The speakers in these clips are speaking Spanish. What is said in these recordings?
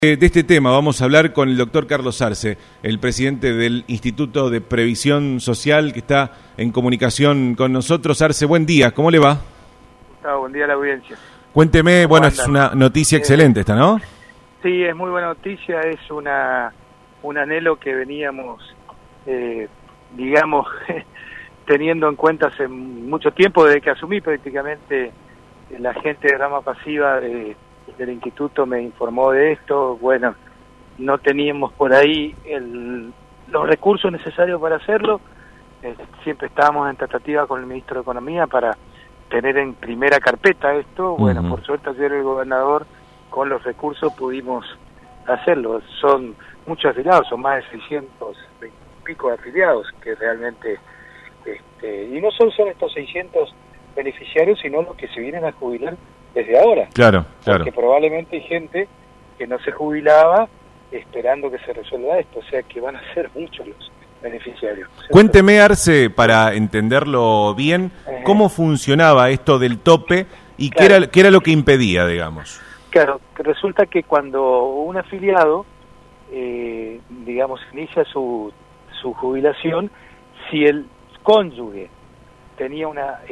De este tema vamos a hablar con el doctor Carlos Arce, el presidente del Instituto de Previsión Social, que está en comunicación con nosotros. Arce, buen día, ¿cómo le va? Gustavo, buen día a la audiencia. Cuénteme, bueno, es una noticia excelente esta, ¿no? Sí, es muy buena noticia, es un anhelo que veníamos, digamos, teniendo en cuenta hace mucho tiempo, desde que asumí prácticamente. La gente de rama pasiva del instituto me informó de esto. Bueno, no teníamos por ahí los recursos necesarios para hacerlo. Siempre estábamos en tratativa con el ministro de Economía para tener en primera carpeta esto. Bueno, por suerte ayer el gobernador con los recursos pudimos hacerlo. Son muchos afiliados, son más de 600 y pico de afiliados que realmente, y no solo son estos 600 beneficiarios, sino los que se vienen a jubilar desde ahora. Claro. Porque probablemente hay gente que no se jubilaba esperando que se resuelva esto, o sea que van a ser muchos los beneficiarios. Cuénteme, Arce, para entenderlo bien, ¿cómo funcionaba esto del tope y claro, qué era lo que impedía, digamos? Claro, resulta que cuando un afiliado, digamos, inicia su jubilación, si el cónyuge tenía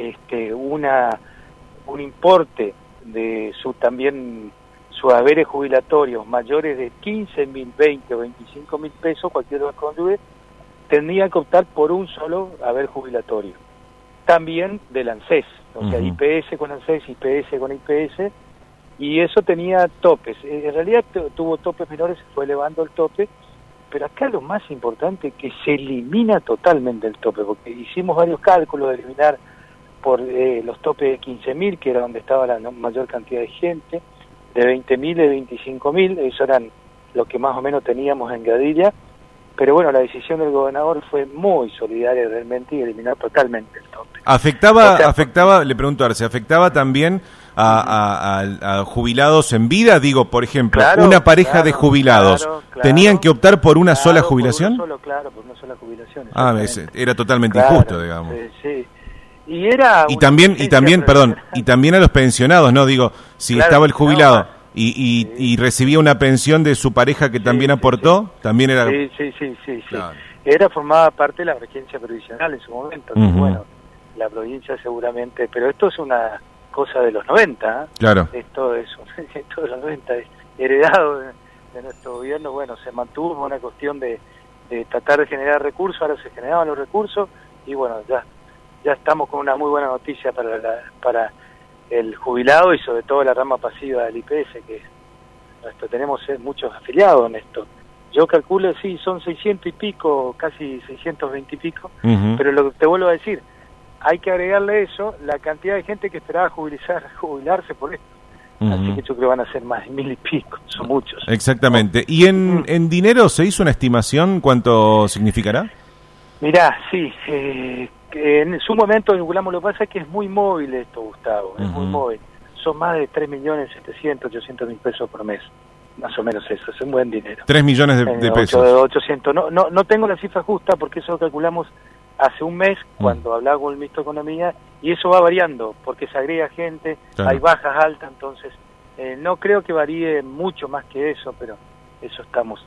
un importe de sus haberes jubilatorios mayores de 15.000, 20 o 25.000 pesos, cualquiera de los cónyuges tenía que optar por un solo haber jubilatorio. También del ANSES, o sea, IPS con ANSES, IPS con IPS, y eso tenía topes. En realidad tuvo topes menores, se fue elevando el tope, pero acá lo más importante es que se elimina totalmente el tope, porque hicimos varios cálculos de eliminar por los topes de 15.000, que era donde estaba la mayor cantidad de gente, de 20.000 y de 25.000, eso eran lo que más o menos teníamos en Gadilla, pero bueno, la decisión del gobernador fue muy solidaria realmente y eliminó totalmente el tope. ¿Afectaba, le pregunto, Arce, afectaba también a jubilados en vida? Digo, por ejemplo, una pareja de jubilados, ¿tenían que optar por una sola jubilación? Por una sola jubilación. Era totalmente injusto, digamos. Sí. Y también a los pensionados, ¿no? Digo, si estaba el jubilado y recibía una pensión de su pareja que también aportó, también era... Sí. Claro. Formaba parte de la regencia previsional en su momento. Bueno, la provincia seguramente, pero esto es una cosa de los 90, ¿eh? Claro. Esto de los 90, es heredado de nuestro gobierno. Bueno, se mantuvo una cuestión de tratar de generar recursos, ahora se generaban los recursos y bueno, ya estamos con una muy buena noticia para el jubilado y sobre todo la rama pasiva del IPS, que tenemos muchos afiliados en esto. Yo calculo, sí, son 600 y pico, casi 620 y pico, pero lo que te vuelvo a decir, hay que agregarle eso, la cantidad de gente que esperaba jubilarse por esto. Así que yo creo que van a ser más de 1.000 y pico, son muchos. Exactamente. ¿Y en dinero se hizo una estimación cuánto significará? Mirá, sí, en su momento calculamos, lo que pasa es que es muy móvil esto, Gustavo, es muy móvil. Son más de 3.700.000, 800.000 pesos por mes, más o menos eso, es un buen dinero. 3 millones de pesos. 800, no tengo la cifra justa porque eso lo calculamos hace un mes cuando hablaba con el ministro de Economía y eso va variando porque se agrega gente, hay bajas altas, entonces no creo que varíe mucho más que eso, pero eso estamos...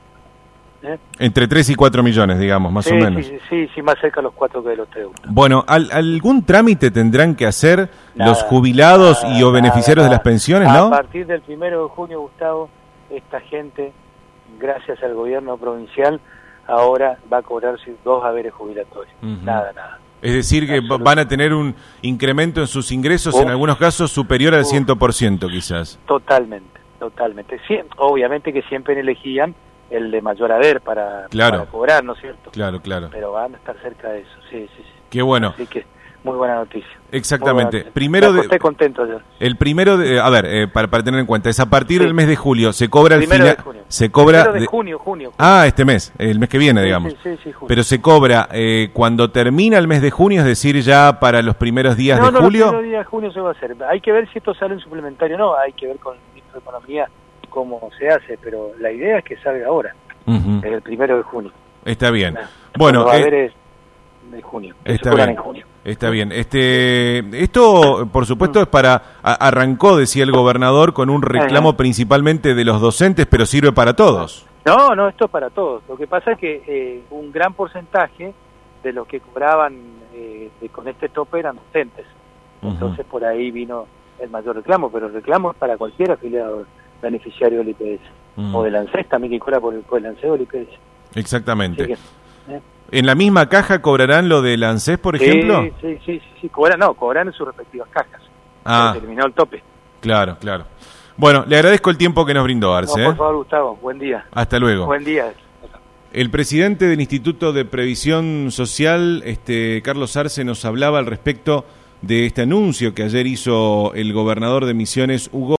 Entre 3 y 4 millones, digamos, más o menos. Sí, más cerca de los 4 que de los 3. Bueno, ¿algún trámite tendrán que hacer los jubilados o beneficiarios de las pensiones, no? A partir del 1 de junio, Gustavo, esta gente, gracias al gobierno provincial, ahora va a cobrar 2 haberes jubilatorios. Nada. Es decir, que van a tener un incremento en sus ingresos, en algunos casos superior al 100%, quizás. Totalmente. Sí, obviamente que siempre elegían el de mayor haber para cobrar, ¿no es cierto? Claro. Pero van a estar cerca de eso, sí. Qué bueno. Así que muy buena noticia. Exactamente. Buena noticia. Estoy contento yo. El primero de, para tener en cuenta, es a partir del mes de julio, se cobra al final, se cobra de junio. Este mes, el mes que viene, digamos. Sí, junio. Pero se cobra cuando termina el mes de junio, es decir, ya para los primeros días de julio. Los primeros días de junio se va a hacer. Hay que ver si esto sale en suplementario o no, hay que ver con el ministro de Economía cómo se hace, pero la idea es que salga ahora, el 1 de junio. Está bien. Bueno, va a haber de junio. Está bien. En junio. Está bien. Esto, por supuesto, es arrancó, decía el gobernador, con un reclamo principalmente de los docentes, pero sirve para todos. No, esto es para todos. Lo que pasa es que un gran porcentaje de los que cobraban con este tope eran docentes. Entonces por ahí vino el mayor reclamo, pero el reclamo es para cualquier afiliado beneficiario del IPS. O del ANSES también, que cobra por el ANSES o el IPS. Exactamente. Que, ¿en la misma caja cobrarán lo del ANSES, por ejemplo? Sí, cobran en sus respectivas cajas. Terminó el tope. Claro. Bueno, le agradezco el tiempo que nos brindó, Arce. No, por favor, Gustavo, buen día. Hasta luego. Buen día. El presidente del Instituto de Previsión Social, Carlos Arce, nos hablaba al respecto de este anuncio que ayer hizo el gobernador de Misiones, Hugo